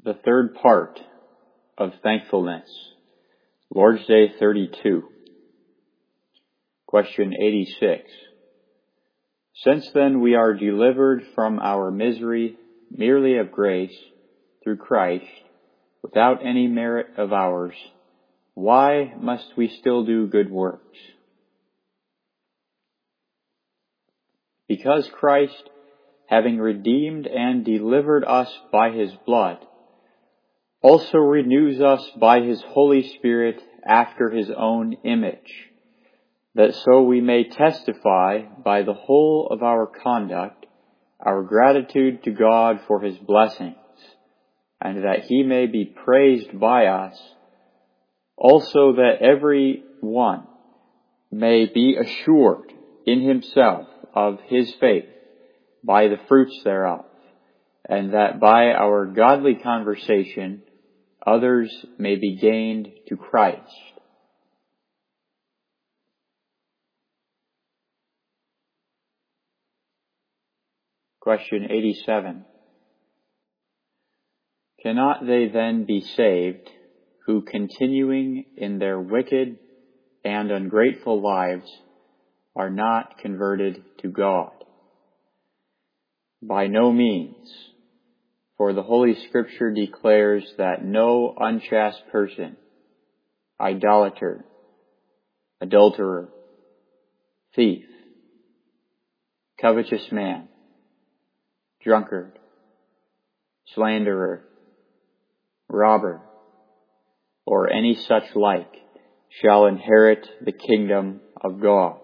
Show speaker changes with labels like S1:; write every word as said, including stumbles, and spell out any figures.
S1: The third part of thankfulness, Lord's Day thirty-two. Question eighty-six. Since then we are delivered from our misery merely of grace through Christ, without any merit of ours, why must we still do good works? Because Christ, having redeemed and delivered us by his blood, also renews us by his Holy Spirit after his own image, that so we may testify by the whole of our conduct our gratitude to God for his blessings, and that he may be praised by us, also that every one may be assured in himself of his faith by the fruits thereof, and that by our godly conversation others may be gained to Christ. Question eighty-seven. Cannot they then be saved who, continuing in their wicked and ungrateful lives, are not converted to God? By no means, for the Holy Scripture declares that no unchaste person, idolater, adulterer, thief, covetous man, drunkard, slanderer, robber, or any such like shall inherit the kingdom of God.